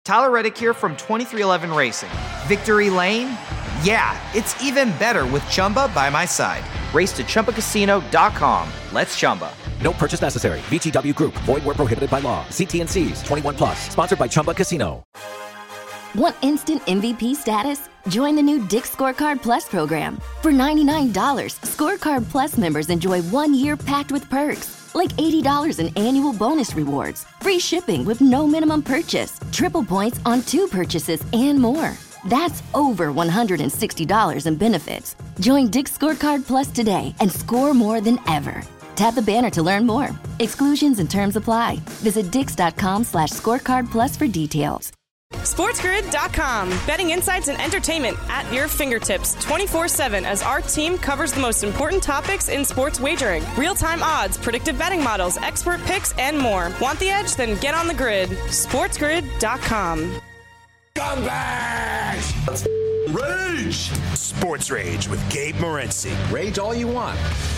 Tyler Reddick here from 2311 Racing. Victory Lane? Yeah, it's even better with Chumba by my side. Race to ChumbaCasino.com. Let's Chumba. No purchase necessary. VGW Group. Void where prohibited by law. See T&Cs. 21 plus. Sponsored by Chumba Casino. Want instant MVP status? Join the new Dick's Scorecard Plus program. For $99, Scorecard Plus members enjoy 1 year packed with perks. Like $80 in annual bonus rewards, free shipping with no minimum purchase, triple points on 2 purchases, and more. That's over $160 in benefits. Join Dick's Scorecard Plus today and score more than ever. Tap the banner to learn more. Exclusions and terms apply. Visit dix.com/scorecard plus for details. SportsGrid.com. Betting insights and entertainment at your fingertips 24/7 as our team covers the most important topics in sports wagering. Real-time odds, predictive betting models, expert picks, and more. Want the edge? Then get on the grid. SportsGrid.com. Scumbags! Rage! Sports Rage with Gabe Morency. Rage all you want.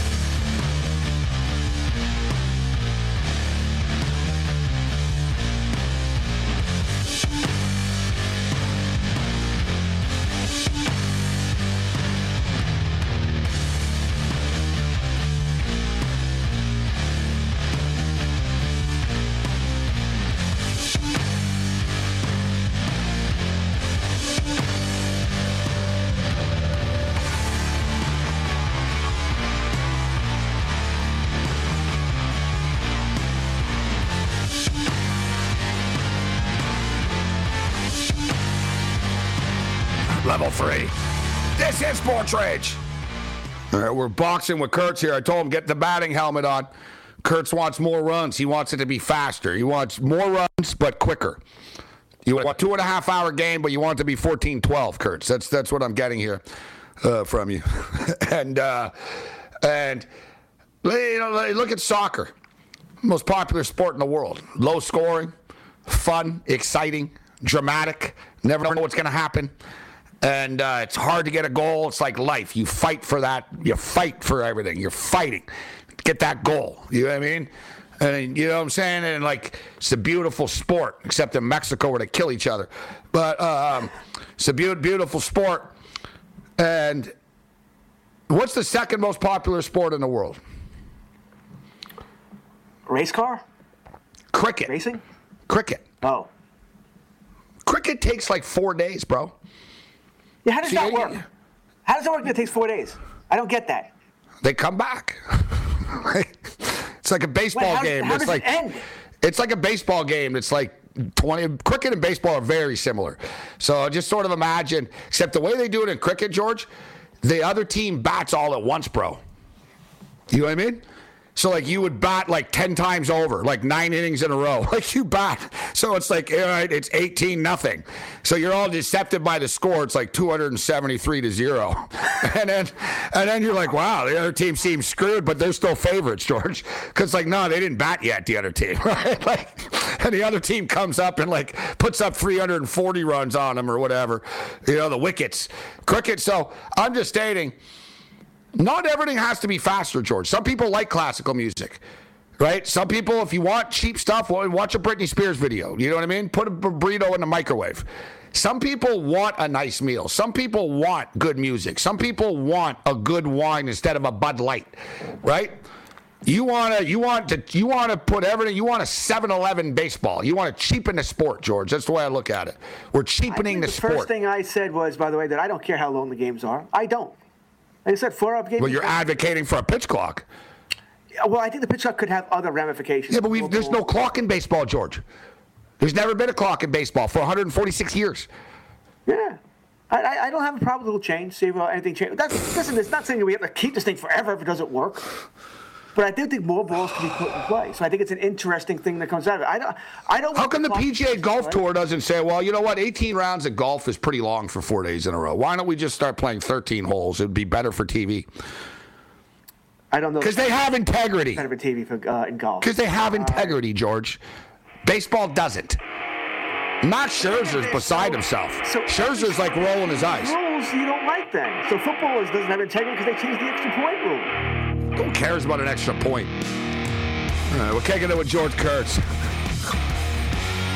Level 3. This is Sports Rage. All right, we're boxing with Kurtz here. I told him, get the batting helmet on. Kurtz wants more runs. He wants it to be faster. He wants more runs, but quicker. You want a 2.5-hour game, but you want it to be 14-12, Kurtz. That's what I'm getting here from you. and you know, look at soccer. Most popular sport in the world. Low scoring, fun, exciting, dramatic. Never know what's going to happen. And it's hard to get a goal. It's like life. You fight for that. You fight for everything. You're fighting. Get that goal. You know what I mean? And you know what I'm saying? And like, it's a beautiful sport, except in Mexico where they kill each other. But it's a beautiful sport. And what's the second most popular sport in the world? Race car? Cricket. Racing? Cricket. Oh. Cricket takes like 4 days, bro. Yeah, how does that work? How does it work if it takes 4 days? I don't get that. They come back. It's like a baseball game. How does it end? It's like a baseball game. It's like 20. Cricket and baseball are very similar. So just sort of imagine, except the way they do it in cricket, George, the other team bats all at once, bro. You know what I mean? So, like, you would bat, like, 10 times over, like 9 innings in a row. Like, you bat. So, it's like, all right, it's 18-0. So, you're all deceptive by the score. It's like 273-0. And then you're like, wow, the other team seems screwed, but they're still favorites, George. Because, like, no, they didn't bat yet, the other team, right? Like, and the other team comes up and, like, puts up 340 runs on them or whatever. You know, the wickets. Cricket. So, I'm just stating, not everything has to be faster, George. Some people like classical music, right? Some people, if you want cheap stuff, watch a Britney Spears video. You know what I mean? Put a burrito in the microwave. Some people want a nice meal. Some people want good music. Some people want a good wine instead of a Bud Light, right? You want to put everything. You want a 7-Eleven baseball. You want to cheapen the sport, George. That's the way I look at it. We're cheapening the sport. The first thing I said was, by the way, that I don't care how long the games are. I don't. I said 4-up games. Well, you're advocating for a pitch clock. Yeah, well, I think the pitch clock could have other ramifications. Yeah, but there's no clock in baseball, George. There's never been a clock in baseball for 146 years. Yeah. I don't have a problem with a little change, see if anything changes. Listen, it's not saying that we have to keep this thing forever if it doesn't work. But I do think more balls can be put in play. So I think it's an interesting thing that comes out of it. I don't. How come the PGA Golf Tour doesn't say, well, you know what, 18 rounds of golf is pretty long for 4 days in a row. Why don't we just start playing 13 holes? It would be better for TV. I don't know. Because they have integrity. Better for TV for, in golf. Because they have integrity, George. Baseball doesn't. Matt Scherzer's beside himself. Scherzer's like rolling his eyes. Rules you don't like then. So football doesn't have integrity because they changed the extra point rule. Who cares about an extra point? All right, we're kicking it with George Kurtz.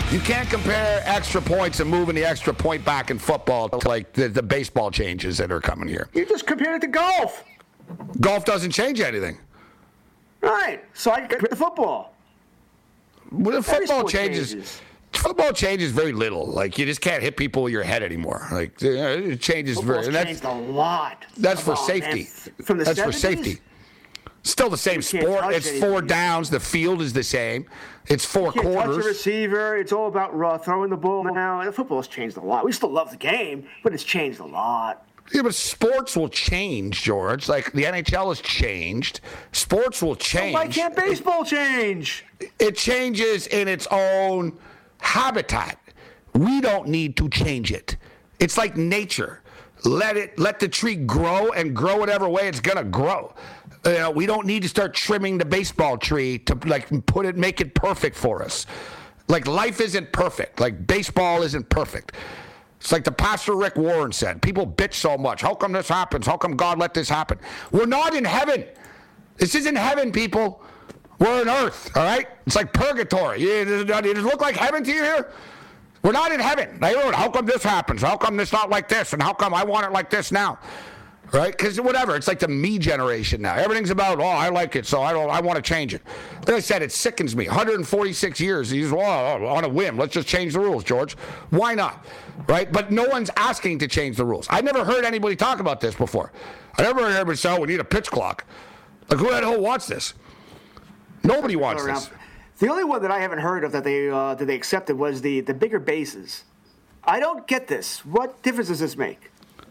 You can't compare extra points and moving the extra point back in football to like the baseball changes that are coming here. You just compared it to golf. Golf doesn't change anything. Right. So I compare it to football. Well, the football changes. Football changes very little. Like, you just can't hit people with your head anymore. Like, it changes very. Football's changed a lot. That's for safety. From the That's 70s? for safety. Still the same sport. It's 4 downs. The field is the same. It's 4 you can't quarters. touch a receiver. It's all about throwing the ball now. And football's changed a lot. We still love the game, but it's changed a lot. Yeah, but sports will change, George. Like, the NHL has changed. Sports will change. Why can't baseball change? It changes in its own habitat. We don't need to change it. It's like nature. Let the tree grow and grow whatever way it's gonna grow. We don't need to start trimming the baseball tree to make it perfect for us. Like, life isn't perfect. Like, baseball isn't perfect. It's like the Pastor Rick Warren said. People bitch so much. How come this happens? How come God let this happen? We're not in heaven. This isn't heaven, people. We're on earth, all right? It's like purgatory. Does it look like heaven to you here? We're not in heaven. How come this happens? How come it's not like this? And how come I want it like this now? Right? Because whatever. It's like the me generation now. Everything's about, I like it, so I want to change it. Like I said, it sickens me. 146 years. He's on a whim. Let's just change the rules, George. Why not? Right? But no one's asking to change the rules. I never heard anybody talk about this before. I never heard anybody say, we need a pitch clock. Like, who the hell wants this? Nobody wants this. The only one that I haven't heard of that they accepted was the bigger bases. I don't get this. What difference does this make?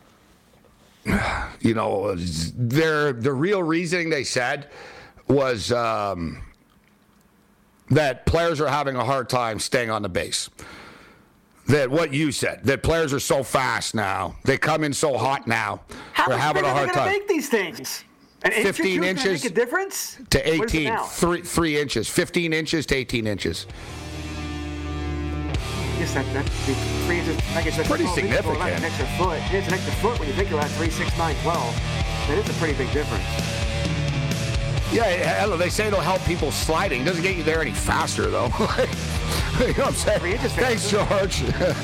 The real reasoning they said was that players are having a hard time staying on the base. That what you said, that players are so fast now, they come in so hot now, they're having a hard time. How are they make these things? An 15 inch inches make a difference? to 18, 3 inches, 15 inches to 18 inches. I guess that 3 inches. I guess that's pretty significant. An extra foot. It's an extra foot when you think about 3, 6, 9, 12. That is a pretty big difference. Yeah, they say it'll help people sliding. Doesn't get you there any faster, though. You know what I'm saying? 3 inches Thanks, George.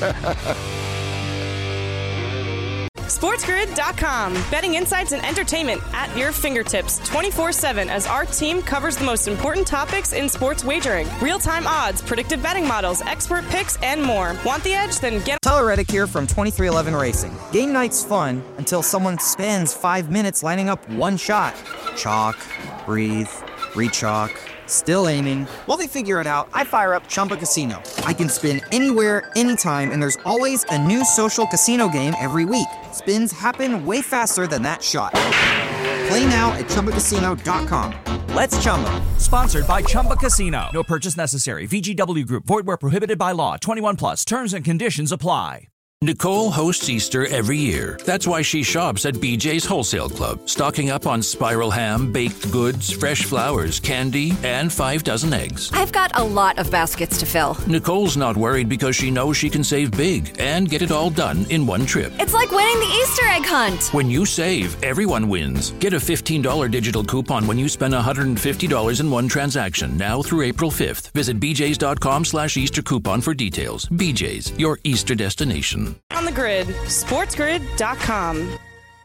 SportsGrid.com. Betting insights and entertainment at your fingertips 24/7 as our team covers the most important topics in sports wagering. Real-time odds, predictive betting models, expert picks, and more. Want the edge? Then get... Tyler Reddick here from 2311 Racing. Game night's fun until someone spends 5 minutes lining up one shot. Chalk, breathe, re-chalk, still aiming. While they figure it out, I fire up Chumba Casino. I can spin anywhere, anytime, and there's always a new social casino game every week. Spins happen way faster than that shot. Play now at ChumbaCasino.com. Let's Chumba. Sponsored by Chumba Casino. No purchase necessary. VGW Group. Void where prohibited by law. 21 plus. Terms and conditions apply. Nicole hosts Easter every year. That's why she shops at BJ's Wholesale Club, stocking up on spiral ham, baked goods, fresh flowers, candy, and 5 dozen eggs. I've got a lot of baskets to fill. Nicole's not worried because she knows she can save big and get it all done in one trip. It's like winning the Easter egg hunt. When you save, everyone wins. Get a $15 digital coupon when you spend $150 in one transaction, now through April 5th. Visit bjs.com/Easter coupon for details. BJ's, your Easter destination. On the Grid. SportsGrid.com.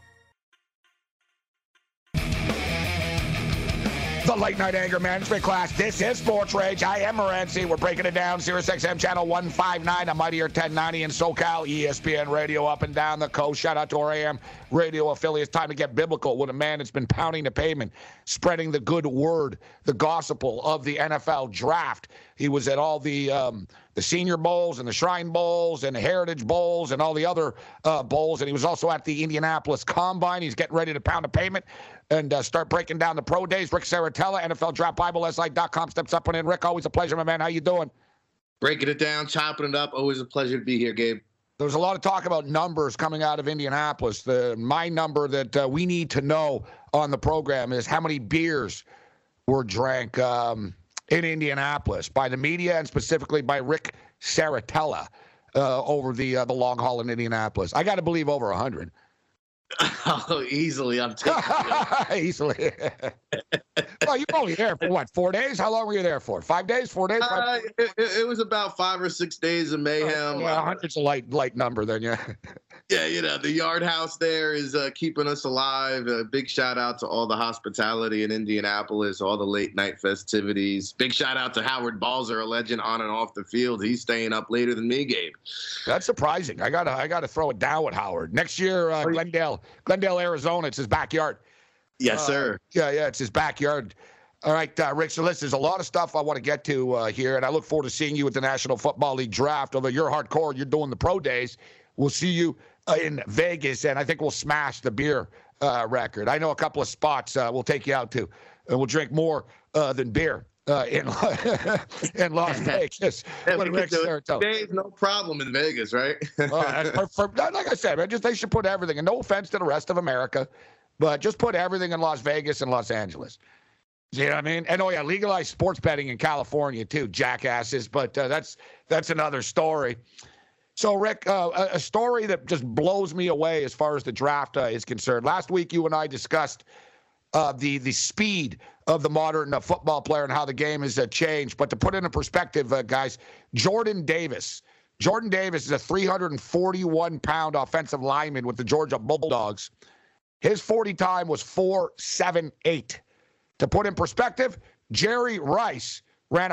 The Late Night Anger Management Class. This is Sports Rage. I am Morency. We're breaking it down. SiriusXM Channel 159, a Mightier 1090 in SoCal, ESPN Radio up and down the coast. Shout out to our AM radio affiliates. Time to get biblical with a man that's been pounding the pavement, spreading the good word, the gospel of the NFL draft. He was at all the Senior Bowls and the Shrine Bowls and the Heritage Bowls and all the other bowls. And he was also at the Indianapolis Combine. He's getting ready to pound the pavement and start breaking down the pro days. Rick Saratella, NFL Draft Bible, SI.com, steps up and in. Rick, always a pleasure, my man. How you doing? Breaking it down, chopping it up. Always a pleasure to be here, Gabe. There's a lot of talk about numbers coming out of Indianapolis. My number that we need to know on the program is how many beers were drank in Indianapolis by the media and specifically by Rick Saratella over the long haul in Indianapolis. I got to believe over 100. Oh, easily. I'm taking it. Easily. Well, you're only there for what, 4 days? How long were you there for? 5 days? 4 days? It was about 5 or 6 days of mayhem. Yeah, 100's a light number then, yeah. Yeah, the Yard House there is keeping us alive. A big shout out to all the hospitality in Indianapolis, all the late night festivities. Big shout out to Howard Balzer, a legend on and off the field. He's staying up later than me, Gabe. That's surprising. I gotta throw it down with Howard. Next year, Glendale, Arizona, it's his backyard. Yes, sir. Yeah, it's his backyard. All right, Rick, so listen, there's a lot of stuff I want to get to here, and I look forward to seeing you at the National Football League draft. Although you're hardcore, you're doing the pro days. We'll see you in Vegas, and I think we'll smash the beer record. I know a couple of spots we'll take you out to, and we'll drink more than beer in Las Vegas. Days, no problem in Vegas, right? Like I said, man, they should put everything, and no offense to the rest of America, but just put everything in Las Vegas and Los Angeles. You know what I mean? And legalize sports betting in California too, jackasses. But that's another story. So, Rick, a story that just blows me away as far as the draft is concerned. Last week, you and I discussed the speed of the modern football player and how the game has changed. But to put it in perspective, guys, Jordan Davis. Jordan Davis is a 341-pound offensive lineman with the Georgia Bulldogs. His 40 time was 4.78. To put in perspective, Jerry Rice ran a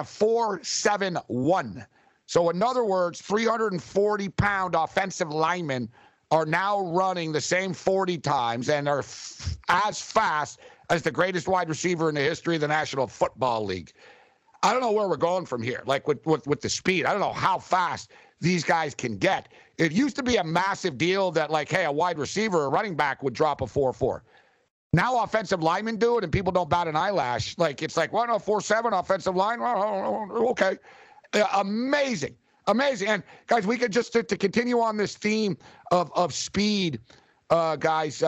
4.71. So in other words, 340-pound offensive linemen are now running the same 40 times and are as fast as the greatest wide receiver in the history of the National Football League. I don't know where we're going from here, like with the speed. I don't know how fast these guys can get. It used to be a massive deal that, like, hey, a wide receiver, a running back would drop a 4.4. Now offensive linemen do it, and people don't bat an eyelash. Like, it's like, well, no, 4.7 offensive line? Oh, okay. Amazing. And, guys, we could just, to continue on this theme of speed, guys,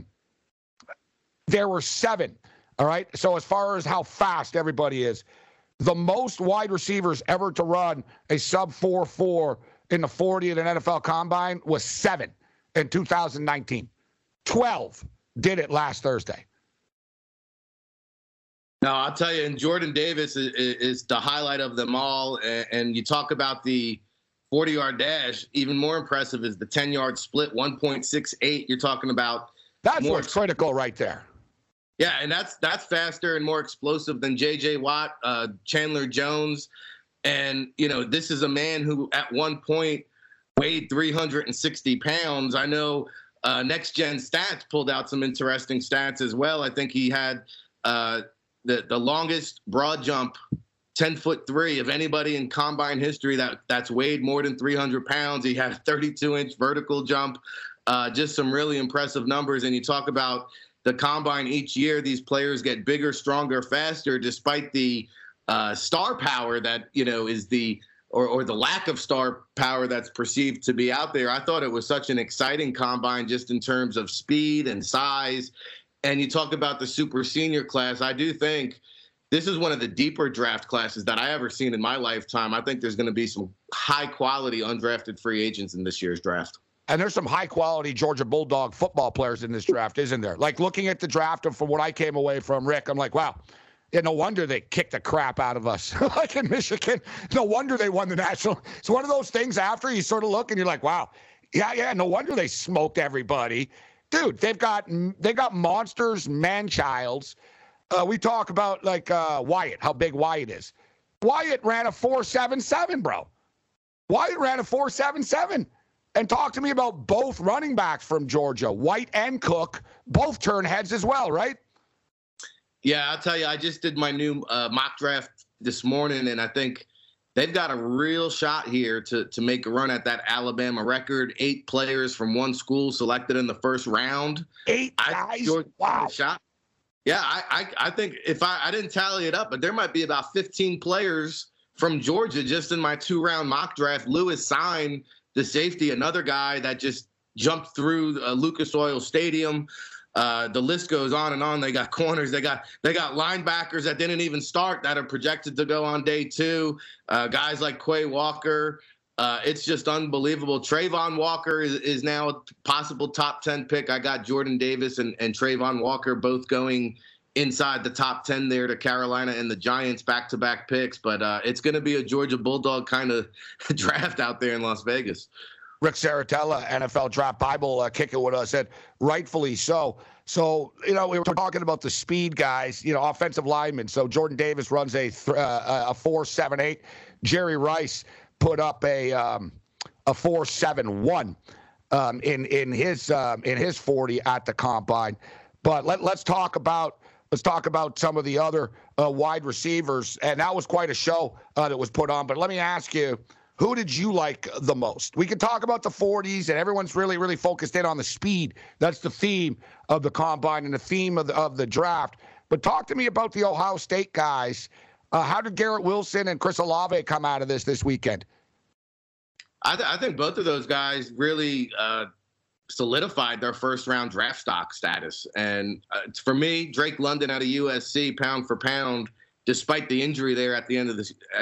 there were 7, all right? So as far as how fast everybody is, the most wide receivers ever to run a sub 4.4 in the 40 at an NFL Combine was 7 in 2019. 12 did it last Thursday. No, I'll tell you, and Jordan Davis is the highlight of them all. And you talk about the 40-yard dash, even more impressive is the 10-yard split, 1.68. You're talking about that's what's critical right there. Yeah, and that's faster and more explosive than J.J. Watt, Chandler Jones. And, this is a man who at one point weighed 360 pounds. I know Next Gen Stats pulled out some interesting stats as well. I think he had the longest broad jump, 10'3" of anybody in combine history that's weighed more than 300 pounds. He had a 32-inch vertical jump, just some really impressive numbers. And you talk about the combine each year, these players get bigger, stronger, faster, despite the star power that, is or the lack of star power that's perceived to be out there. I thought it was such an exciting combine just in terms of speed and size. And you talk about the super senior class. I do think this is one of the deeper draft classes that I ever seen in my lifetime. I think there's going to be some high quality undrafted free agents in this year's draft. And there's some high quality Georgia Bulldog football players in this draft, isn't there? Like, looking at the draft and from what I came away from, Rick, I'm like, wow. Yeah, no wonder they kicked the crap out of us. Like in Michigan, no wonder they won the national. It's one of those things after you sort of look and you're like, wow, yeah, no wonder they smoked everybody. Dude, they've got monsters, man-childs. We talk about, like, Wyatt, how big Wyatt is. Wyatt ran a 4.77, bro. Wyatt ran a 4.77. And talk to me about both running backs from Georgia, White and Cook, both turn heads as well, right? Yeah, I'll tell you, I just did my new mock draft this morning, and I think they've got a real shot here to make a run at that Alabama record. 8 players from one school selected in the first round. 8 guys? Wow. Shot. Yeah, I think if I didn't tally it up, but there might be about 15 players from Georgia just in my 2-round mock draft. Lewis Sine, the safety, another guy that just jumped through Lucas Oil Stadium. The list goes on and on. They got corners. They got linebackers that didn't even start that are projected to go on day 2. Guys like Quay Walker, It's just unbelievable. Trayvon Walker is now a possible top 10 pick. I got Jordan Davis and Trayvon Walker both going inside the top 10 there to Carolina and the Giants back-to-back picks. But it's going to be a Georgia Bulldog kind of draft out there in Las Vegas. Rick Saratella, NFL Draft Bible, kicking with us, and rightfully so. So, we were talking about the speed guys, offensive linemen. So Jordan Davis runs a 4.78. Jerry Rice put up a 4.71 in his 40 at the combine. But let's talk about some of the other wide receivers, and that was quite a show that was put on. But let me ask you, who did you like the most? We can talk about the 40s, and everyone's really, really focused in on the speed. That's the theme of the combine and the theme of the draft. But talk to me about the Ohio State guys. How did Garrett Wilson and Chris Olave come out of this weekend? I think both of those guys really solidified their first-round draft stock status. And for me, Drake London out of USC, pound for pound, despite the injury there at the end of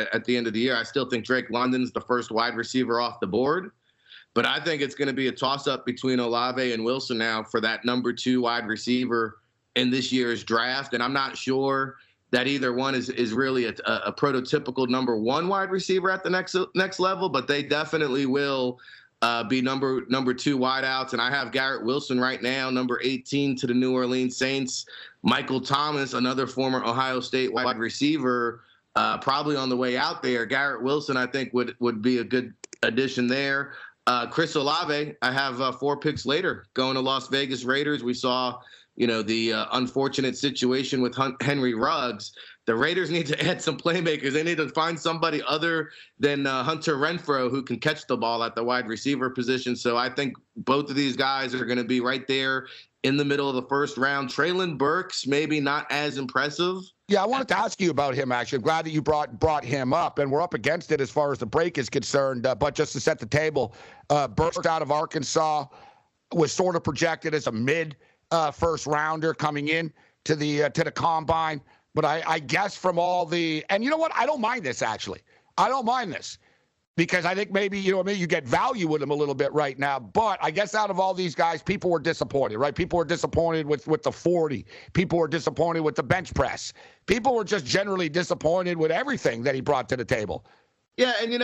the year, I still think Drake London's the first wide receiver off the board. But I think it's going to be a toss-up between Olave and Wilson now for that number 2 wide receiver in this year's draft. And I'm not sure that either one is really a prototypical number 1 wide receiver at the next level, but they definitely will be number 2 wideouts. And I have Garrett Wilson right now, number 18 to the New Orleans Saints. Michael Thomas, another former Ohio State wide receiver, probably on the way out there. Garrett Wilson, I think, would be a good addition there. Chris Olave, I have 4 picks later going to Las Vegas Raiders. We saw, the unfortunate situation with Henry Ruggs. The Raiders need to add some playmakers. They need to find somebody other than Hunter Renfrow who can catch the ball at the wide receiver position. So I think both of these guys are going to be right there in the middle of the first round. Treylon Burks, maybe not as impressive. Yeah, I wanted to ask you about him, actually. I'm glad that you brought him up, and we're up against it as far as the break is concerned. But just to set the table, Burks out of Arkansas was sort of projected as a mid-first rounder coming in to the combine. But I guess from all the – and you know what? I don't mind this, actually. I don't mind this because I think maybe, you get value with him a little bit right now. But I guess out of all these guys, people were disappointed, right? People were disappointed with the 40. People were disappointed with the bench press. People were just generally disappointed with everything that he brought to the table. Yeah, and,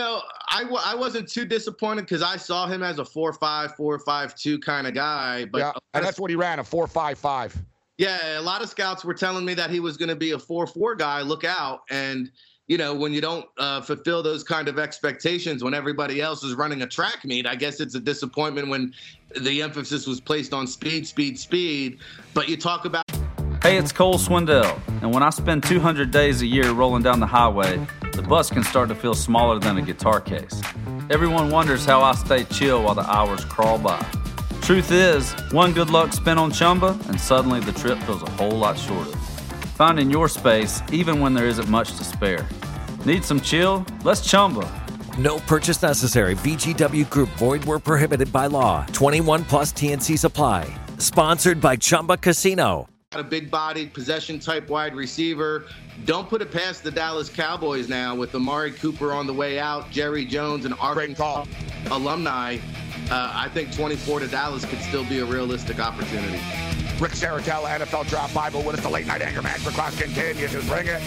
I wasn't too disappointed because I saw him as a 4.5, 4.52 kind of guy. But yeah, and that's what he ran, a 4.55. Yeah, a lot of scouts were telling me that he was going to be a 4.4 guy. Look out. And, when you don't fulfill those kind of expectations when everybody else is running a track meet, I guess it's a disappointment when the emphasis was placed on speed. But you talk about... Hey, it's Cole Swindell. And when I spend 200 days a year rolling down the highway, the bus can start to feel smaller than a guitar case. Everyone wonders how I stay chill while the hours crawl by. Truth is, one good luck spin on Chumba, and suddenly the trip feels a whole lot shorter. Finding your space, even when there isn't much to spare. Need some chill? Let's Chumba. No purchase necessary. VGW Group. Void where prohibited by law. 21 plus TNC Supply. Sponsored by Chumba Casino. A big-bodied, possession-type wide receiver. Don't put it past the Dallas Cowboys now with Amari Cooper on the way out, Jerry Jones, and Arkansas alumni. I think 24 to Dallas could still be a realistic opportunity. Rick Saratella, NFL Draft Bible with us. The late night anger match for Cross continues. Just bring it.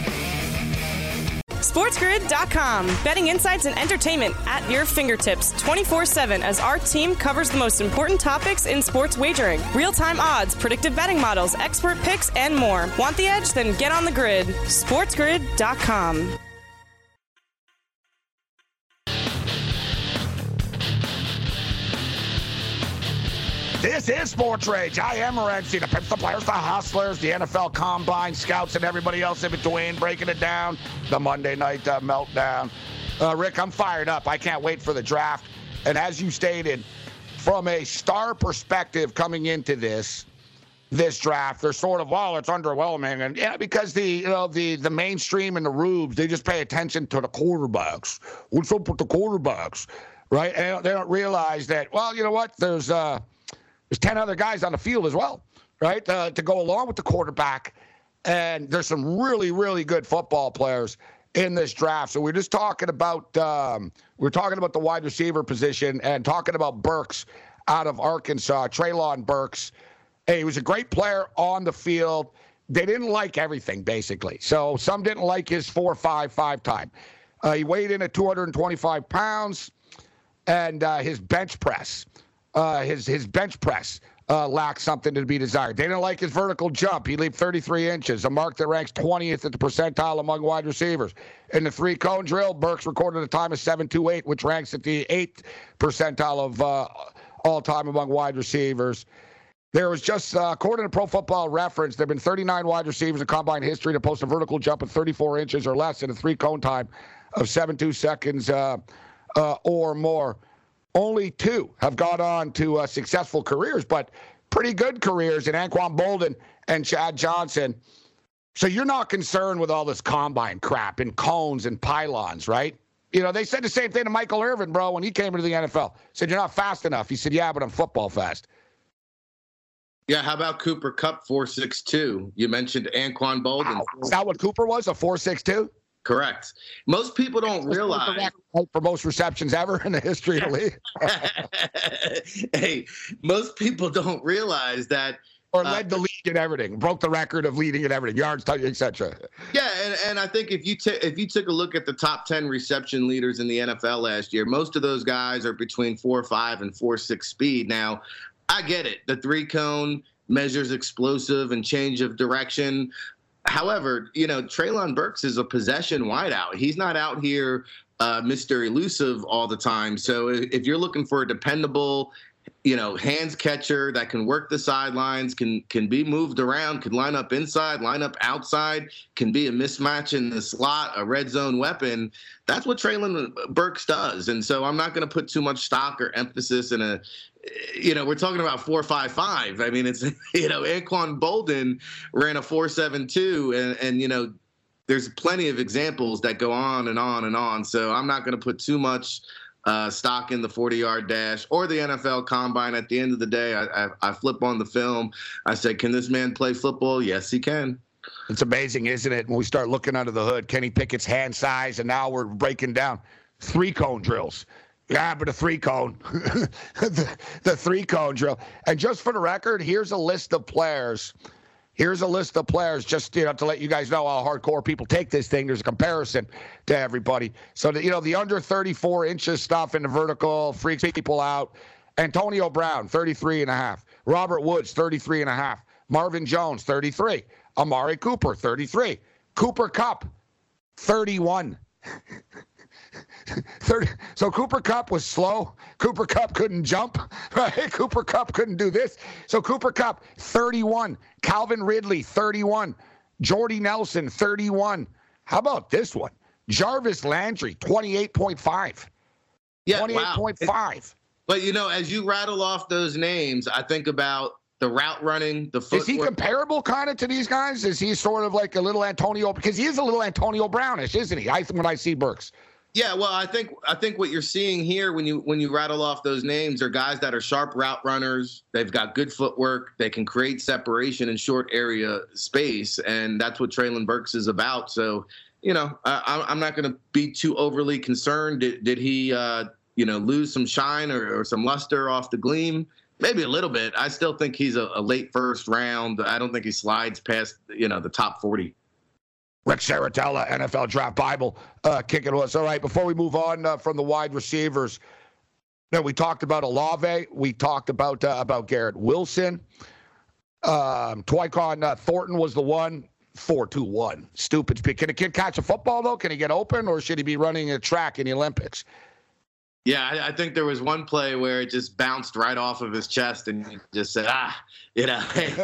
SportsGrid.com. Betting insights and entertainment at your fingertips 24/7 as our team covers the most important topics in sports wagering. Real-time odds, predictive betting models, expert picks, and more. Want the edge? Then get on the grid. SportsGrid.com. This is Sports Rage. I am Morency, the pimps, the players, the hustlers, the NFL Combine scouts, and everybody else in between, breaking it down, the Monday night meltdown. Rick, I'm fired up. I can't wait for the draft. And as you stated, from a star perspective coming into this draft, they're sort of, it's underwhelming. And yeah, because the mainstream and the rubes, they just pay attention to the quarterbacks. What's up with the quarterbacks, right? And they don't realize that, you know what, there's 10 other guys on the field as well, right, to go along with the quarterback. And there's some really, really good football players in this draft. So we're just talking about the wide receiver position and talking about Burks out of Arkansas, Treylon Burks. Hey, he was a great player on the field. They didn't like everything, basically. So some didn't like his 4.55 time. He weighed in at 225 pounds, and his bench press, lacked something to be desired. They didn't like his vertical jump. He leaped 33 inches, a mark that ranks 20th at the percentile among wide receivers. In the 3-cone drill, Burks recorded a time of 7.28, which ranks at the 8th percentile of all time among wide receivers. There was just, according to Pro Football Reference, there have been 39 wide receivers in combine history to post a vertical jump of 34 inches or less in a 3-cone time of 7.2 seconds or more. Only 2 have gone on to successful careers, but pretty good careers in Anquan Boldin and Chad Johnson. So you're not concerned with all this combine crap and cones and pylons, right? You know, they said the same thing to Michael Irvin, bro, when he came into the NFL. Said, you're not fast enough. He said, yeah, but I'm football fast. Yeah, how about Cooper Kupp, 4.62? You mentioned Anquan Boldin. Wow. Is that what Cooper was, a 4.62? Correct. Most people don't realize. For most receptions ever in the history of the league. Hey, most people don't realize that. Or led the league in everything, broke the record of leading in everything, yards, touchdowns, etc. Yeah, and I think if you took a look at the top 10 reception leaders in the NFL last year, most of those guys are between 4.5 and 4.6 speed. Now, I get it. The 3-cone measures explosive and change of direction. However, you know, Treylon Burks is a possession wideout. He's not out here Mr. Elusive all the time. So if you're looking for a dependable, you know, hands catcher that can work the sidelines, can be moved around, can line up inside, line up outside, can be a mismatch in the slot, a red zone weapon, that's what Treylon Burks does. And so I'm not going to put too much stock or emphasis in a, you know, we're talking about 4.55. I mean, it's, you know, Anquan Boldin ran a 4.72, and you know, there's plenty of examples that go on and on and on. So I'm not going to put too much stock in the 40-yard dash or the NFL Combine. At the end of the day, I flip on the film. I say, can this man play football? Yes, he can. It's amazing, isn't it? When we start looking under the hood, Kenny Pickett's hand size, and now we're breaking down 3-cone drills. Yeah, but a 3-cone, the 3-cone drill. And just for the record, here's a list of players. Just, you know, to let you guys know how hardcore people take this thing. There's a comparison to everybody. So, you know, the under 34 inches stuff in the vertical freaks people out. Antonio Brown, 33.5. Robert Woods, 33.5. Marvin Jones, 33. Amari Cooper, 33. Cooper Kupp, 31. 30. So Cooper Kupp was slow. Cooper Kupp couldn't jump. Right? Cooper Kupp couldn't do this. So Cooper Kupp, 31. Calvin Ridley, 31. Jordy Nelson, 31. How about this one? Jarvis Landry, 28.5. Yeah, 28.5. Wow. But, you know, as you rattle off those names, I think about the route running, the footwork. Is he comparable kind of to these guys? Is he sort of like a little Antonio? Because he is a little Antonio Brownish, isn't he? When I see Burks. Yeah, well, I think what you're seeing here when you rattle off those names are guys that are sharp route runners. They've got good footwork. They can create separation in short area space, and that's what Treylon Burks is about. So, you know, I'm not going to be too overly concerned. Did he, you know, lose some shine or some luster off the gleam? Maybe a little bit. I still think he's a late first round. I don't think he slides past, you know, the top 40. Rick Saratella, NFL Draft Bible, kicking to us. All right, before we move on from the wide receivers, we talked about Olave. We talked about Garrett Wilson. Tyquan Thornton was the one. 4.21. Stupid speed. Can a kid catch a football, though? Can he get open, or should he be running a track in the Olympics? Yeah, I think there was one play where it just bounced right off of his chest, and he just said, you know, hey,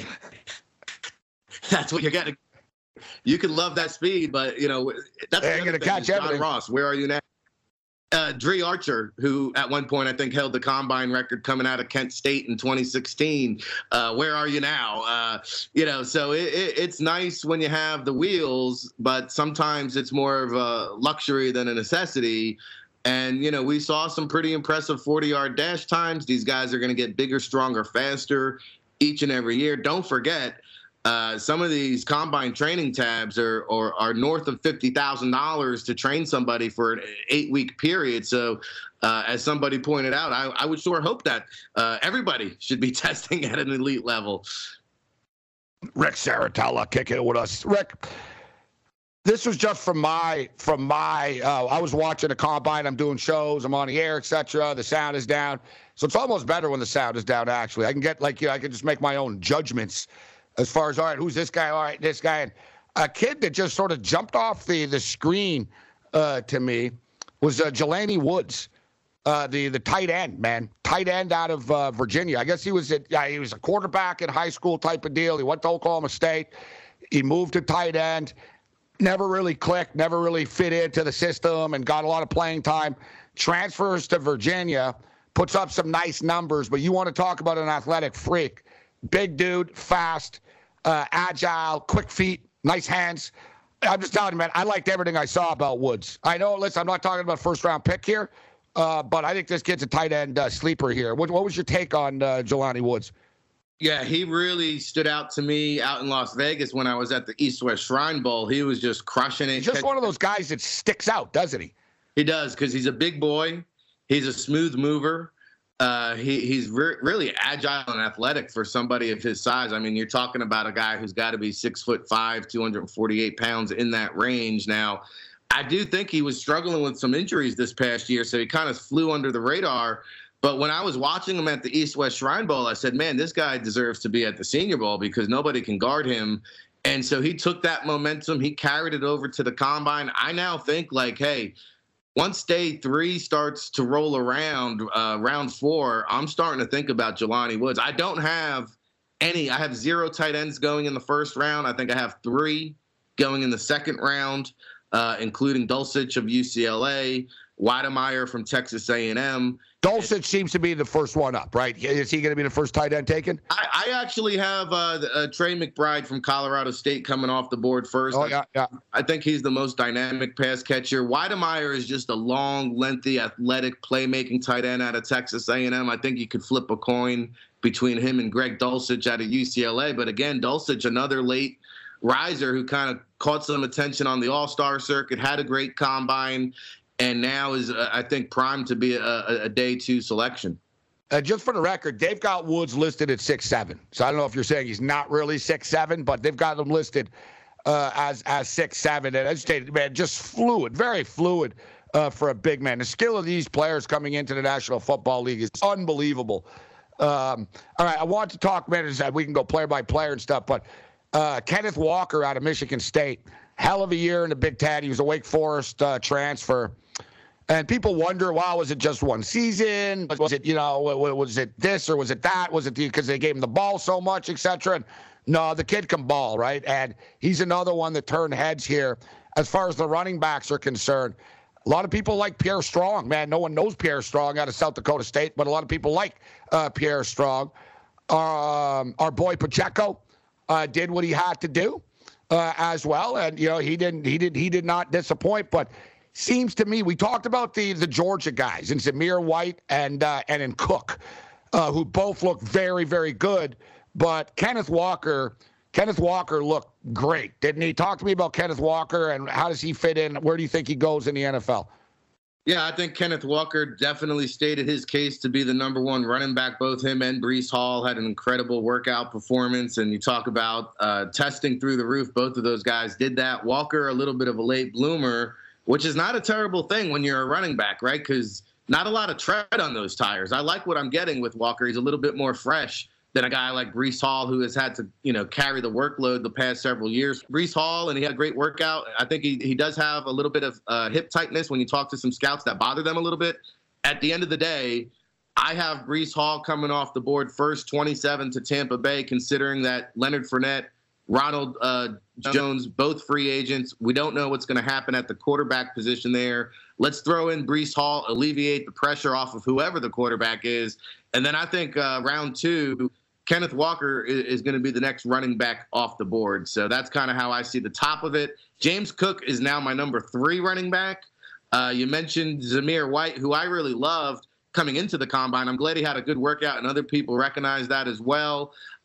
that's what you're getting. You can love that speed, but, you know, that's going to catch John everything. Ross, where are you now? Dre Archer, who at one point I think held the combine record coming out of Kent State in 2016. Where are you now? You know, so it's nice when you have the wheels, but sometimes it's more of a luxury than a necessity. And, you know, we saw some pretty impressive 40-yard dash times. These guys are going to get bigger, stronger, faster each and every year. Don't forget, some of these combine training tabs are north of $50,000 to train somebody for an 8-week period. So as somebody pointed out, I would sure hope that everybody should be testing at an elite level. Rick Saratella kicking it with us. Rick, this was just from my I was watching a combine. I'm doing shows. I'm on the air, etc. The sound is down. So it's almost better when the sound is down, actually. I can get, I can just make my own judgments as far as, all right, who's this guy? All right, this guy. And a kid that just sort of jumped off the screen to me was Jelani Woods, the tight end, man. Tight end out of Virginia. I guess he was a quarterback in high school type of deal. He went to Oklahoma State. He moved to tight end. Never really clicked, never really fit into the system and got a lot of playing time. Transfers to Virginia, puts up some nice numbers, but you want to talk about an athletic freak. Big dude, fast, agile, quick feet, nice hands. I'm just telling you, man, I liked everything I saw about Woods. I know, listen, I'm not talking about first-round pick here, but I think this kid's a tight end sleeper here. What was your take on Jelani Woods? Yeah, he really stood out to me out in Las Vegas when I was at the East-West Shrine Bowl. He was just crushing it. He's just one of those guys that sticks out, doesn't he? He does, because he's a big boy. He's a smooth mover. He's really agile and athletic for somebody of his size. I mean, you're talking about a guy who's got to be 6'5", 248 pounds in that range. Now, I do think he was struggling with some injuries this past year, so he kind of flew under the radar. But when I was watching him at the East-West Shrine Bowl, I said, man, this guy deserves to be at the Senior Bowl because nobody can guard him. And so he took that momentum. He carried it over to the Combine. I now think, hey, once day 3 starts to roll around, round 4, I'm starting to think about Jelani Woods. I don't have any. I have 0 tight ends going in the first round. I think I have 3 going in the second round, including Dulcich of UCLA, Weidemeyer from Texas A&M. Dulcich seems to be the first one up, right? Is he going to be the first tight end taken? I actually have Trey McBride from Colorado State coming off the board first. Oh, yeah. I think he's the most dynamic pass catcher. Weidemeyer is just a long, lengthy, athletic, playmaking tight end out of Texas A&M. I think you could flip a coin between him and Greg Dulcich out of UCLA. But again, Dulcich, another late riser who kind of caught some attention on the All-Star circuit, had a great combine, and now is, I think, primed to be a day 2 selection. Just for the record, they've got Woods listed at 6'7". So I don't know if you're saying he's not really 6'7", but they've got him listed as 6'7". And as stated, man, just fluid, very fluid for a big man. The skill of these players coming into the National Football League is unbelievable. All right, I want to talk, man, we can go player by player and stuff, but Kenneth Walker out of Michigan State, hell of a year in the Big Ten. He was a Wake Forest transfer. And people wonder, wow, was it just one season? Was it, was it this or was it that? Was it because they gave him the ball so much, et cetera? And no, the kid can ball, right? And he's another one that turned heads here. As far as the running backs are concerned, a lot of people like Pierre Strong. Man, no one knows Pierre Strong out of South Dakota State, but a lot of people like Pierre Strong. Our boy Pacheco did what he had to do as well. And, he did not disappoint, but seems to me, we talked about the Georgia guys, and Zamir White and in Cook, who both look very, very good. But Kenneth Walker looked great, didn't he? Talk to me about Kenneth Walker and how does he fit in? Where do you think he goes in the NFL? Yeah, I think Kenneth Walker definitely stated his case to be the number 1 running back. Both him and Breece Hall had an incredible workout performance. And you talk about testing through the roof. Both of those guys did that. Walker, a little bit of a late bloomer, which is not a terrible thing when you're a running back, right? Because not a lot of tread on those tires. I like what I'm getting with Walker. He's a little bit more fresh than a guy like Breece Hall, who has had to, carry the workload the past several years. Breece Hall, and he had a great workout. I think he does have a little bit of hip tightness when you talk to some scouts that bother them a little bit. At the end of the day, I have Breece Hall coming off the board first, 27 to Tampa Bay, considering that Leonard Fournette, Ronald Jones, both free agents. We don't know what's going to happen at the quarterback position there. Let's throw in Breece Hall, alleviate the pressure off of whoever the quarterback is. And then I think round 2, Kenneth Walker is going to be the next running back off the board. So that's kind of how I see the top of it. James Cook is now my number 3 running back. You mentioned Zamir White, who I really loved coming into the Combine. I'm glad he had a good workout, and other people recognize that as well.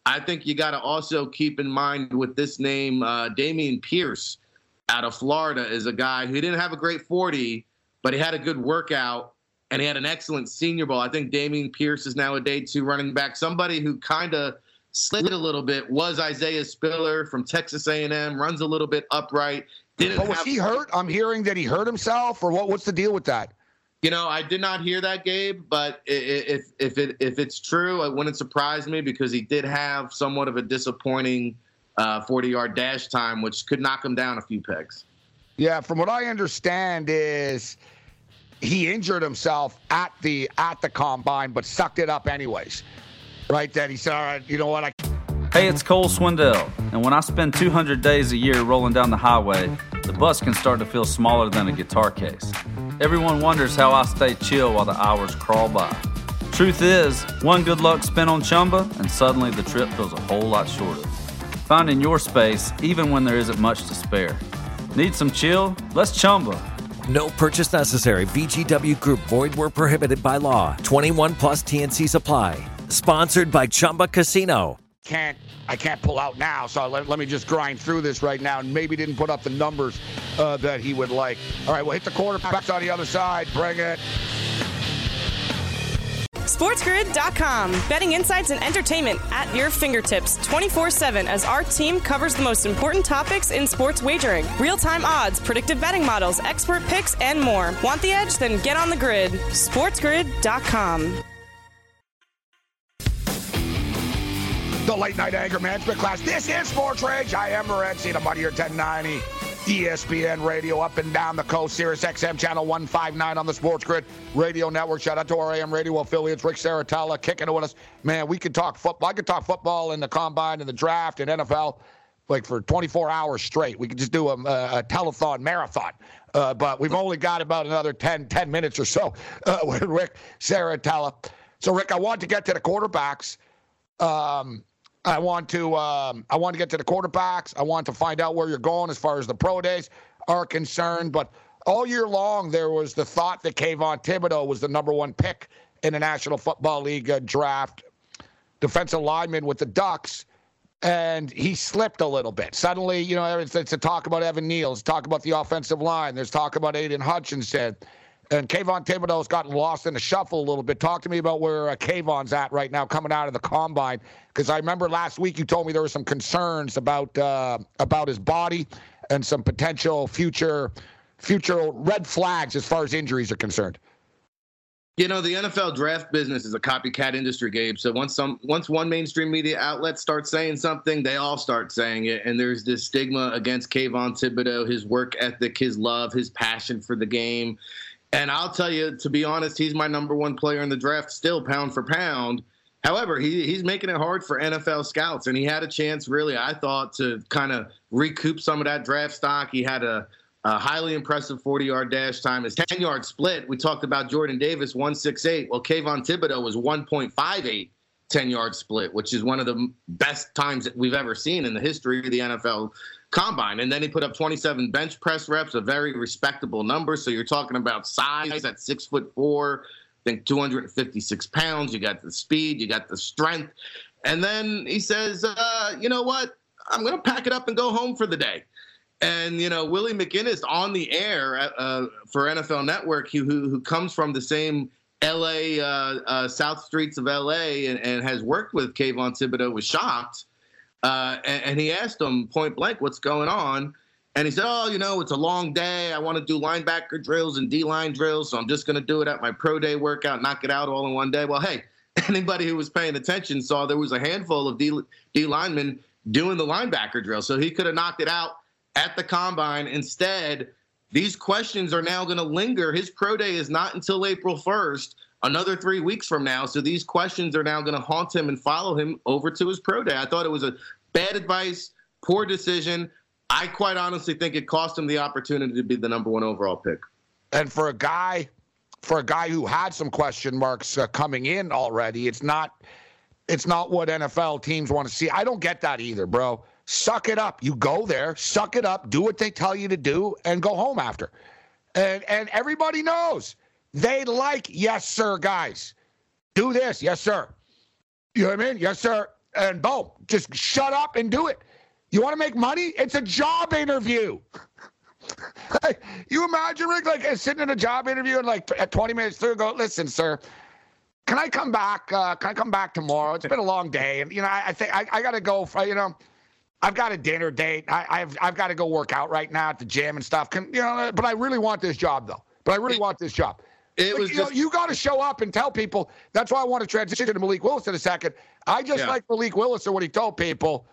I think you got to also keep in mind with this name, Dameon Pierce out of Florida is a guy who didn't have a great 40, but he had a good workout, and he had an excellent Senior Bowl. I think Dameon Pierce is now a day 2 running back. Somebody who kind of slid a little bit was Isaiah Spiller from Texas A&M, runs a little bit upright. But was he hurt? I'm hearing that he hurt himself, or what's the deal with that? You know, I did not hear that, Gabe, but if it's true, it wouldn't surprise me because he did have somewhat of a disappointing 40-yard dash time, which could knock him down a few pegs. Yeah, from what I understand is he injured himself at the combine, but sucked it up anyways. Right then, he said, all right, you know what? Hey, it's Cole Swindell, and when I spend 200 days a year rolling down the highway, the bus can start to feel smaller than a guitar case. Everyone wonders how I stay chill while the hours crawl by. Truth is, one good luck spin on Chumba, and suddenly the trip feels a whole lot shorter. Finding your space, even when there isn't much to spare. Need some chill? Let's Chumba. No purchase necessary. VGW Group. Void where prohibited by law. 21 plus TNC Supply. Sponsored by Chumba Casino. I can't pull out now, so let me just grind through this right now, and maybe didn't put up the numbers that he would like. All right, we'll hit the quarterbacks on the other side. Bring it. SportsGrid.com. Betting insights and entertainment at your fingertips 24/7 as our team covers the most important topics in sports wagering. Real-time odds, predictive betting models, expert picks, and more. Want the edge? Then get on the grid. SportsGrid.com. The late night anger management class. This is Sports Rage. I am Morency, the Muddy 1090. ESPN Radio up and down the coast. Sirius XM channel 159 on the Sports Grid Radio Network. Shout out to our AM radio affiliates. Rick Saratella kicking it with us. Man, we could talk football. I could talk football in the combine and the draft and NFL like for 24 hours straight. We could just do a telethon marathon. But we've only got about another 10 minutes or so with Rick Saratella. So, Rick, I want to get to the quarterbacks. I want to get to the quarterbacks. I want to find out where you're going as far as the pro days are concerned. But all year long, there was the thought that Kayvon Thibodeau was the number 1 pick in the National Football League draft, defensive lineman with the Ducks, and he slipped a little bit. Suddenly, you know, it's a talk about Evan Neal, it's talk about the offensive line, there's talk about Aiden Hutchinson. And Kayvon Thibodeau's gotten lost in the shuffle a little bit. Talk to me about where Kayvon's at right now coming out of the combine. Because I remember last week you told me there were some concerns about his body and some potential future red flags as far as injuries are concerned. You know, the NFL draft business is a copycat industry, Gabe. So once one mainstream media outlet starts saying something, they all start saying it. And there's this stigma against Kayvon Thibodeau, his work ethic, his love, his passion for the game. And I'll tell you, to be honest, he's my number 1 player in the draft still, pound for pound. However, he's making it hard for NFL scouts, and he had a chance, really, I thought, to kind of recoup some of that draft stock. He had a highly impressive 40-yard dash time. His 10-yard split, we talked about Jordan Davis, 1.68. Well, Kayvon Thibodeau was 1.58 10-yard split, which is one of the best times that we've ever seen in the history of the NFL combine. And then he put up 27 bench press reps, a very respectable number. So you're talking about size at 6'4", I think 256 pounds. You got the speed, you got the strength. And then he says, you know what? I'm going to pack it up and go home for the day. And, you know, Willie McGinnis on the air for NFL Network, who comes from the same L.A., South Streets of L.A. and has worked with Kayvon Thibodeau, was shocked. And he asked him point blank, what's going on? And he said, oh, you know, it's a long day. I want to do linebacker drills and D-line drills, so I'm just going to do it at my pro day workout, knock it out all in one day. Well, hey, anybody who was paying attention saw there was a handful of D linemen doing the linebacker drill, so he could have knocked it out at the combine. Instead, these questions are now going to linger. His pro day is not until April 1st, another 3 weeks from now. So these questions are now going to haunt him and follow him over to his pro day. I thought it was a bad advice, poor decision. I quite honestly think it cost him the opportunity to be the number 1 overall pick. And for a guy who had some question marks coming in already, it's not what NFL teams want to see. I don't get that either, bro. Suck it up. You go there, suck it up, do what they tell you to do, and go home after. And everybody knows they like yes, sir, guys. Do this, yes, sir. You know what I mean? Yes, sir. and boom, just shut up and do it. You want to make money? It's a job interview. You imagine, Rick, like sitting in a job interview and like at 20 minutes through, go, listen, sir, can I come back? Can I come back tomorrow? It's been a long day, and I think I got to go. I've got a dinner date. I've got to go work out right now at the gym and stuff. But I really want this job though. You got to show up and tell people. That's why I want to transition to Malik Willis in a second. I just like Malik Willis and what he told people.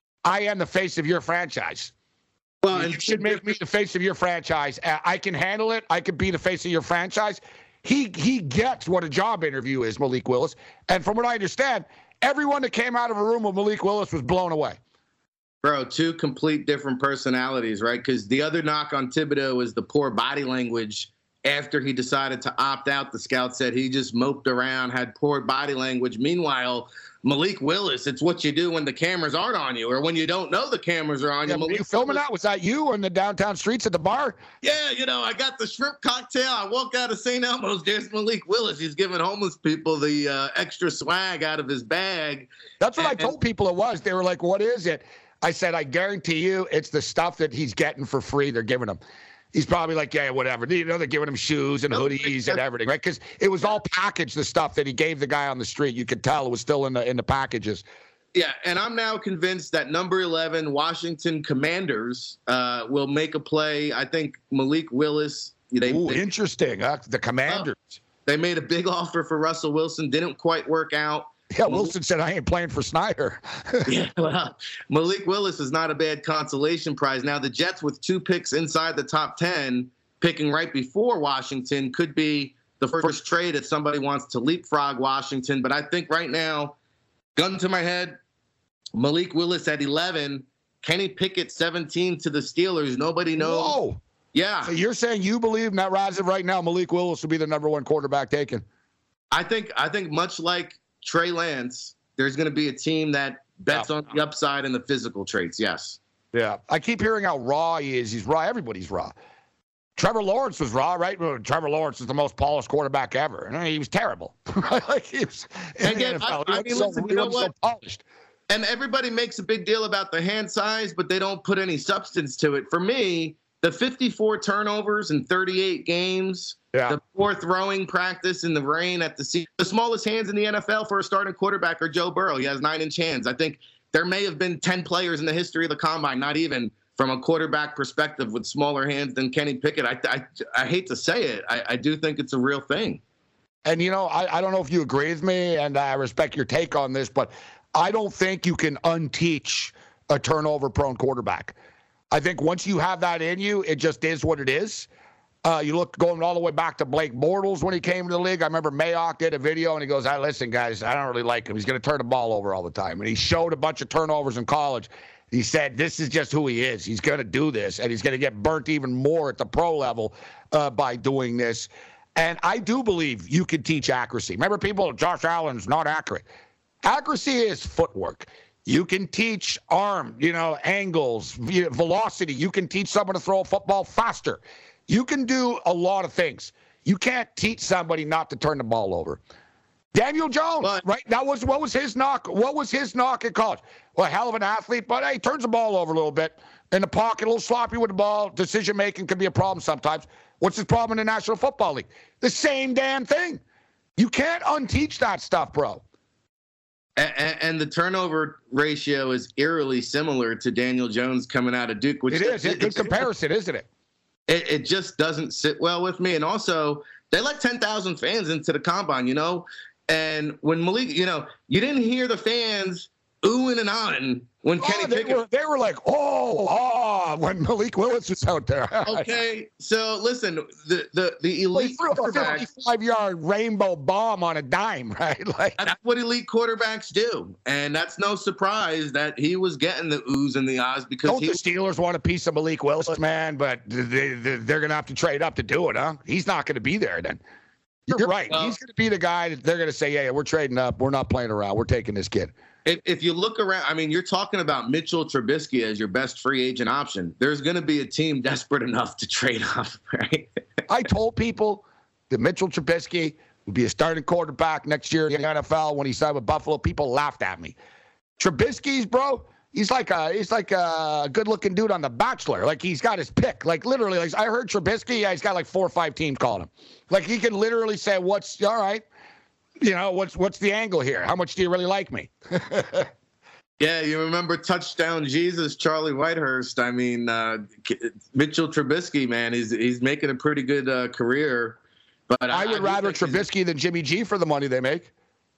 I am the face of your franchise. Well, you should make me the face of your franchise. I can handle it. I can be the face of your franchise. He gets what a job interview is, Malik Willis. And from what I understand, everyone that came out of a room with Malik Willis was blown away. Bro, two complete different personalities, right? Because the other knock on Thibodeau is the poor body language. After he decided to opt out, the scout said he just moped around, had poor body language. Meanwhile, Malik Willis, it's what you do when the cameras aren't on you or when you don't know the cameras are on you. Were you filming that? Was that you in the downtown streets at the bar? Yeah, I got the shrimp cocktail. I walk out of St. Elmo's. There's Malik Willis. He's giving homeless people the extra swag out of his bag. That's what I told people it was. They were like, what is it? I said, I guarantee you it's the stuff that he's getting for free. They're giving him. He's probably like, yeah, whatever. They're giving him shoes and hoodies and everything, right? Because it was all packaged, the stuff that he gave the guy on the street. You could tell it was still in the packages. Yeah, and I'm now convinced that number 11 Washington Commanders will make a play. I think Malik Willis. Interesting. The Commanders. They made a big offer for Russell Wilson. Didn't quite work out. Yeah, Wilson said, I ain't playing for Snyder. Yeah, well, Malik Willis is not a bad consolation prize. Now, the Jets with 2 picks inside the top 10, picking right before Washington, could be the first trade if somebody wants to leapfrog Washington. But I think right now, gun to my head, Malik Willis at 11, Kenny Pickett 17 to the Steelers. Nobody knows. Whoa. Yeah. So you're saying you believe that as of right now, Malik Willis will be the number 1 quarterback taken? I think much like Trey Lance, there's going to be a team that bets on the upside and the physical traits. Yes. Yeah. I keep hearing how raw he is. He's raw. Everybody's raw. Trevor Lawrence was raw, right? Trevor Lawrence is the most polished quarterback ever. And he was terrible. Like he was in the NFL. Listen, you know what? So polished. And everybody makes a big deal about the hand size, but they don't put any substance to it. For me, the 54 turnovers in 38 games, the poor throwing practice in the rain at the smallest hands in the NFL for a starting quarterback are Joe Burrow. He has 9-inch hands. I think there may have been 10 players in the history of the combine, not even from a quarterback perspective, with smaller hands than Kenny Pickett. I hate to say it. I do think it's a real thing. And, I don't know if you agree with me, and I respect your take on this, but I don't think you can unteach a turnover-prone quarterback. I think once you have that in you, it just is what it is. You look going all the way back to Blake Bortles when he came to the league. I remember Mayock did a video, and he goes, listen, guys, I don't really like him. He's going to turn the ball over all the time. And he showed a bunch of turnovers in college. He said, this is just who he is. He's going to do this, and he's going to get burnt even more at the pro level by doing this. And I do believe you can teach accuracy. Remember, Josh Allen's not accurate. Accuracy is footwork. You can teach arm, angles, velocity. You can teach someone to throw a football faster. You can do a lot of things. You can't teach somebody not to turn the ball over. Daniel Jones, right? What was his knock? What was his knock at college? Well, hell of an athlete, but hey, turns the ball over a little bit in the pocket, a little sloppy with the ball. Decision making can be a problem sometimes. What's his problem in the National Football League? The same damn thing. You can't unteach that stuff, bro. And the turnover ratio is eerily similar to Daniel Jones coming out of Duke. Which it is. It's a good comparison, isn't it? It just doesn't sit well with me. And also, they let 10,000 fans into the combine, And when Malik, you didn't hear the fans oohing and ahhing when Kenny Pickett. They were like, when Malik Willis was out there. Okay, so listen, the elite quarterbacks, 55-yard rainbow bomb on a dime, right? Like that's what elite quarterbacks do, and that's no surprise that he was getting the oohs and the ahs because the Steelers want a piece of Malik Willis, man, but they're going to have to trade up to do it, huh? He's not going to be there then. You're right. He's going to be the guy that they're going to say, yeah, we're trading up. We're not playing around. We're taking this kid. If you look around, you're talking about Mitchell Trubisky as your best free agent option. There's going to be a team desperate enough to trade up, right? I told people that Mitchell Trubisky would be a starting quarterback next year in the NFL when he signed with Buffalo. People laughed at me. Trubisky's, bro, he's like a good-looking dude on The Bachelor. Like, he's got his pick. Like, literally, like, I heard Trubisky, he's got like 4 or 5 teams calling him. Like, he can literally say, all right, what's the angle here? How much do you really like me? Yeah, you remember Touchdown Jesus, Charlie Whitehurst. I mean, Mitchell Trubisky, man, he's making a pretty good career. But I would rather Trubisky than Jimmy G for the money they make.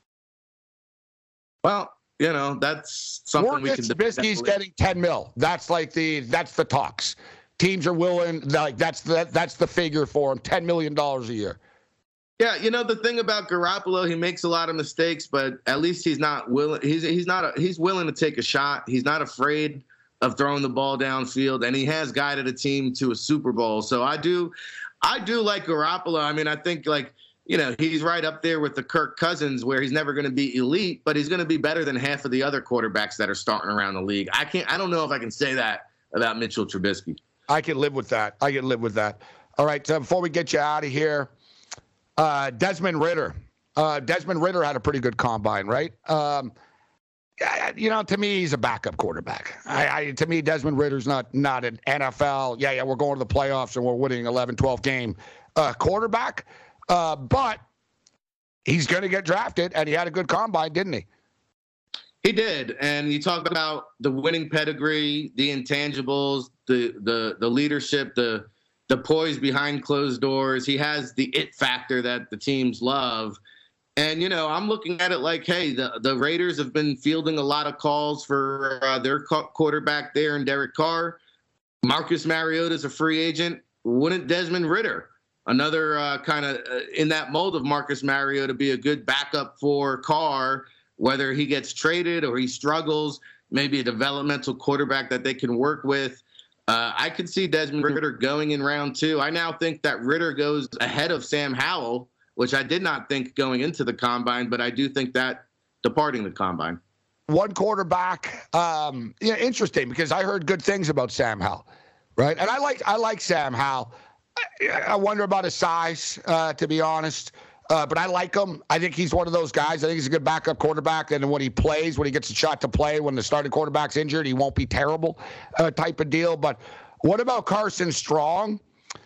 Well, that's something we can. Trubisky's getting $10 million. That's the talks. Teams are willing. Like that's the figure for him. $10 million a year. Yeah, the thing about Garoppolo, he makes a lot of mistakes, but at least he's not willing. He's willing to take a shot. He's not afraid of throwing the ball downfield, and he has guided a team to a Super Bowl. So I do like Garoppolo. I mean, I think he's right up there with the Kirk Cousins, where he's never going to be elite, but he's going to be better than half of the other quarterbacks that are starting around the league. I don't know if I can say that about Mitchell Trubisky. I can live with that. All right, so before we get you out of here, Desmond Ridder. Desmond Ridder had a pretty good combine, right? To me, he's a backup quarterback. To me, Desmond Ridder's not an NFL. Yeah, we're going to the playoffs and we're winning 11, 12 game quarterback. But he's going to get drafted, and he had a good combine, didn't he? He did. And you talk about the winning pedigree, the intangibles, the leadership, the poise behind closed doors. He has the it factor that the teams love. And, I'm looking at it like, hey, the Raiders have been fielding a lot of calls for their quarterback there in Derek Carr. Marcus Mariota's a free agent. Wouldn't Desmond Ridder, another kind of in that mold of Marcus Mariota, be a good backup for Carr, whether he gets traded or he struggles, maybe a developmental quarterback that they can work with? I could see Desmond Ridder going in round 2. I now think that Ridder goes ahead of Sam Howell, which I did not think going into the combine, but I do think that departing the combine. One quarterback, interesting, because I heard good things about Sam Howell, right? And I like Sam Howell. I wonder about his size, to be honest. But I like him. I think he's one of those guys. I think he's a good backup quarterback. And when he plays, when he gets a shot to play, when the starting quarterback's injured, he won't be terrible type of deal. But what about Carson Strong?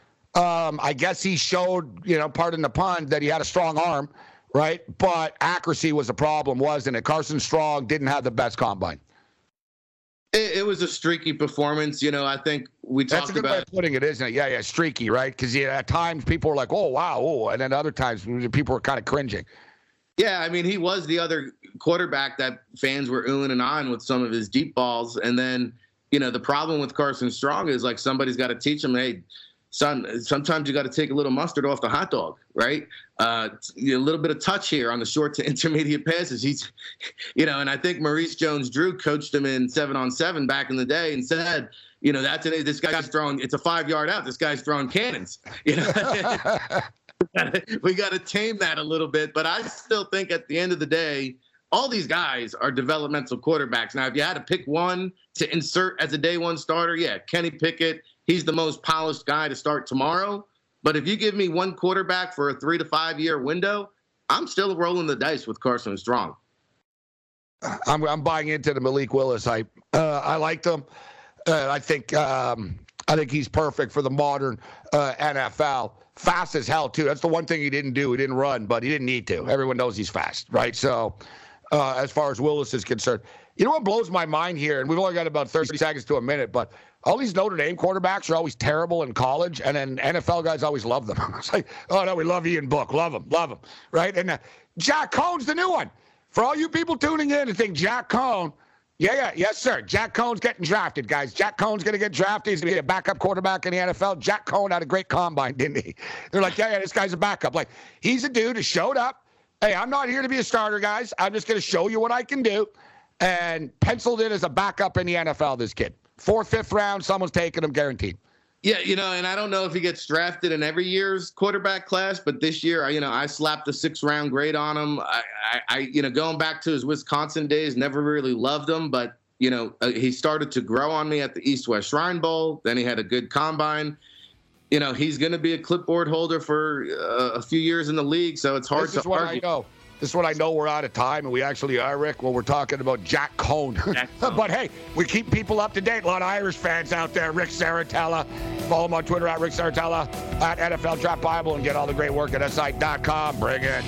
I guess he showed, pardon the pun, that he had a strong arm, right? But accuracy was a problem, wasn't it? Carson Strong didn't have the best combine. It was a streaky performance. I think we talked about. That's a good way of putting it, isn't it? Yeah, streaky, right? Because at times people were like, oh, wow, and then other times people were kind of cringing. Yeah, I mean, he was the other quarterback that fans were oohing and ahhing with some of his deep balls. And then, the problem with Carson Strong is like somebody's got to teach him, hey, son, sometimes you got to take a little mustard off the hot dog, right? A little bit of touch here on the short to intermediate passes. He's, and I think Maurice Jones-Drew coached him in 7-on-7 back in the day and said, this guy's throwing, it's a 5-yard out. This guy's throwing cannons. We got to tame that a little bit. But I still think at the end of the day, all these guys are developmental quarterbacks. Now, if you had to pick one to insert as a day one starter, yeah, Kenny Pickett. He's the most polished guy to start tomorrow. But if you give me one quarterback for a 3 to 5 year window, I'm still rolling the dice with Carson Strong. I'm buying into the Malik Willis hype. I liked him. I think he's perfect for the modern NFL. Fast as hell too. That's the one thing he didn't do. He didn't run, but he didn't need to. Everyone knows he's fast, right? So as far as Willis is concerned, what blows my mind here, and we've only got about 30 seconds to a minute, but all these Notre Dame quarterbacks are always terrible in college, and then NFL guys always love them. It's like, oh, no, we love Ian Book. Love him, right? And Jack Cohn's the new one. For all you people tuning in and think Jack Cohn, yes, sir. Jack Cohn's getting drafted, guys. Jack Cohn's going to get drafted. He's going to be a backup quarterback in the NFL. Jack Cohn had a great combine, didn't he? They're like, yeah, this guy's a backup. Like, he's a dude who showed up. Hey, I'm not here to be a starter, guys. I'm just going to show you what I can do. And penciled in as a backup in the NFL, this kid. 4th, 5th round, someone's taking him, guaranteed. Yeah, and I don't know if he gets drafted in every year's quarterback class, but this year, I slapped a 6th-round grade on him. I going back to his Wisconsin days, never really loved him, but, he started to grow on me at the East-West Shrine Bowl. Then he had a good combine. He's going to be a clipboard holder for a few years in the league, so it's hard to argue. This is when I know we're out of time, and we actually are, Rick, when we're talking about Jack Cohn. But, hey, we keep people up to date. A lot of Irish fans out there. Rick Saratella. Follow him on Twitter at Rick Saratella, at NFL Draft Bible, and get all the great work at SI.com. Bring it.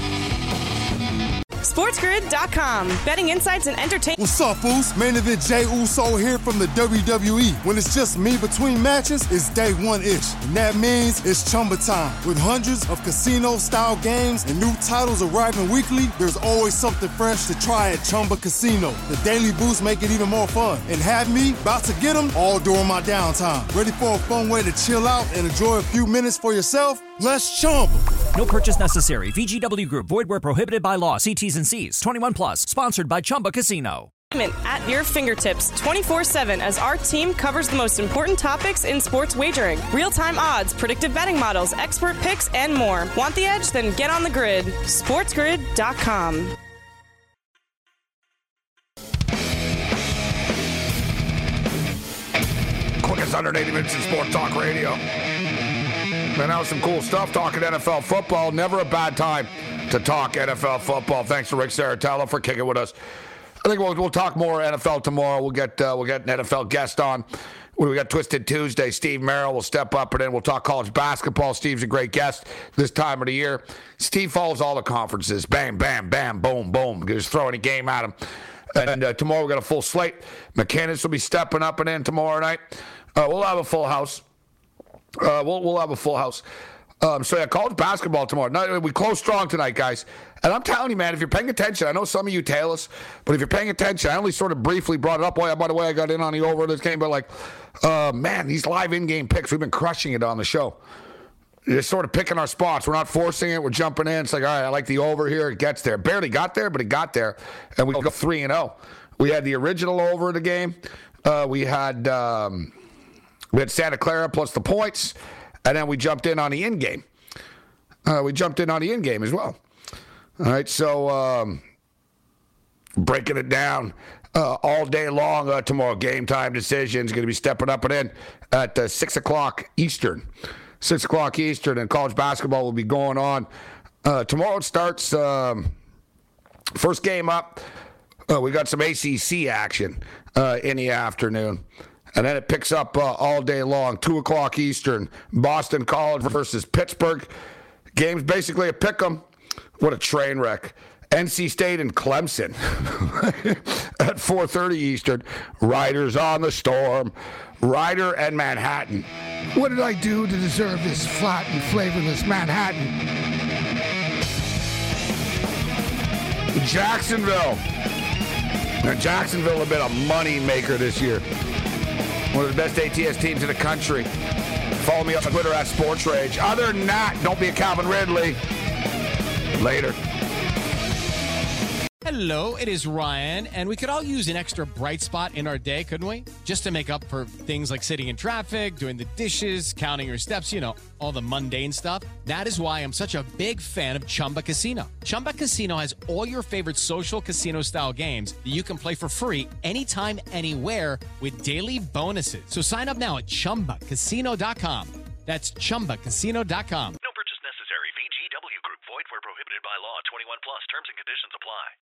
SportsGrid.com. Betting insights and entertainment. What's up, Foos? Main event Jey Uso here from the WWE. When it's just me between matches, it's day one-ish. And that means it's Chumba time. With hundreds of casino-style games and new titles arriving weekly, there's always something fresh to try at Chumba Casino. The daily boosts make it even more fun. And have me about to get them all during my downtime. Ready for a fun way to chill out and enjoy a few minutes for yourself? Let's Chumba. No purchase necessary. VGW Group. Void where prohibited by law. See T's and C's. 21 plus. Sponsored by Chumba Casino. At your fingertips 24/7 as our team covers the most important topics in sports wagering. Real-time odds, predictive betting models, expert picks, and more. Want the edge? Then get on the grid. SportsGrid.com. Quickest 180 minutes in Sports Talk Radio. Man, that was some cool stuff talking NFL football. Never a bad time to talk NFL football. Thanks to Rick Saratella for kicking with us. I think we'll talk more NFL tomorrow. We'll get an NFL guest on. We got Twisted Tuesday. Steve Merrill will step up, and then we'll talk college basketball. Steve's a great guest this time of the year. Steve follows all the conferences. Bam, bam, bam, boom, boom. Just throwing a game at him. And tomorrow we got a full slate. McKinnis will be stepping up and in tomorrow night. We'll have a full house. We'll have a full house. So, college basketball tomorrow. No, we close strong tonight, guys. And I'm telling you, man, if you're paying attention, I know some of you tail us, but if you're paying attention, I only sort of briefly brought it up. By the way, I got in on the over this game, but man, these live in-game picks, we've been crushing it on the show. Just sort of picking our spots. We're not forcing it. We're jumping in. It's like, all right, I like the over here. It gets there. Barely got there, but it got there. And we go 3-0. We had the original over of the game. We had Santa Clara plus the points. And then we jumped in on the in-game. As well. All right, so breaking it down all day long tomorrow. Game time decisions. Going to be stepping up and in at 6 o'clock Eastern. 6 o'clock Eastern, and college basketball will be going on. Tomorrow it starts, first game up. We got some ACC action in the afternoon. And then it picks up all day long, 2 o'clock Eastern. Boston College versus Pittsburgh. Game's basically a pick'em. What a train wreck. NC State and Clemson at 4:30 Eastern. Riders on the storm. Ryder and Manhattan. What did I do to deserve this flat and flavorless Manhattan? Jacksonville. Now, Jacksonville have been a money maker this year. One of the best ATS teams in the country. Follow me on Twitter at Sports Rage. Other than that, don't be a Calvin Ridley. Later. Hello, it is Ryan, and we could all use an extra bright spot in our day, couldn't we? Just to make up for things like sitting in traffic, doing the dishes, counting your steps, all the mundane stuff. That is why I'm such a big fan of Chumba Casino. Chumba Casino has all your favorite social casino-style games that you can play for free anytime, anywhere with daily bonuses. So sign up now at ChumbaCasino.com. That's ChumbaCasino.com. No purchase necessary. VGW Group. Void where prohibited by law. 21 plus. Terms and conditions apply.